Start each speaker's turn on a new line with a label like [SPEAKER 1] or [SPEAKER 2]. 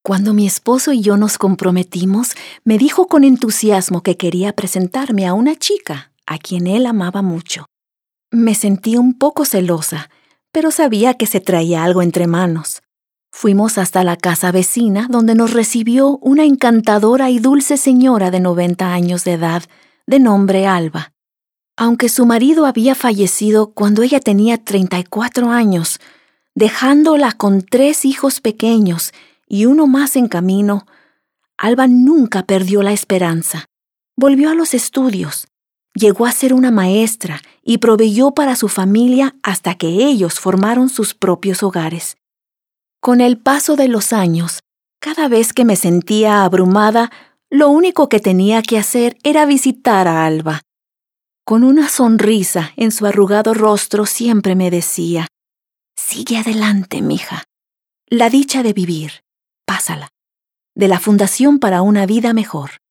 [SPEAKER 1] Cuando mi esposo y yo nos comprometimos, me dijo con entusiasmo que quería presentarme a una chica a quien él amaba mucho. Me sentí un poco celosa, pero sabía que se traía algo entre manos. Fuimos hasta la casa vecina, donde nos recibió una encantadora y dulce señora de 90 años de edad, de nombre Alba. Aunque su marido había fallecido cuando ella tenía 34 años, dejándola con 3 hijos pequeños y uno más en camino, Alba nunca perdió la esperanza. Volvió a los estudios, llegó a ser una maestra y proveyó para su familia hasta que ellos formaron sus propios hogares. Con el paso de los años, cada vez que me sentía abrumada, lo único que tenía que hacer era visitar a Alba. Con una sonrisa en su arrugado rostro siempre me decía: «Sigue adelante, mija. La dicha de vivir, pásala». De la Fundación para una Vida Mejor.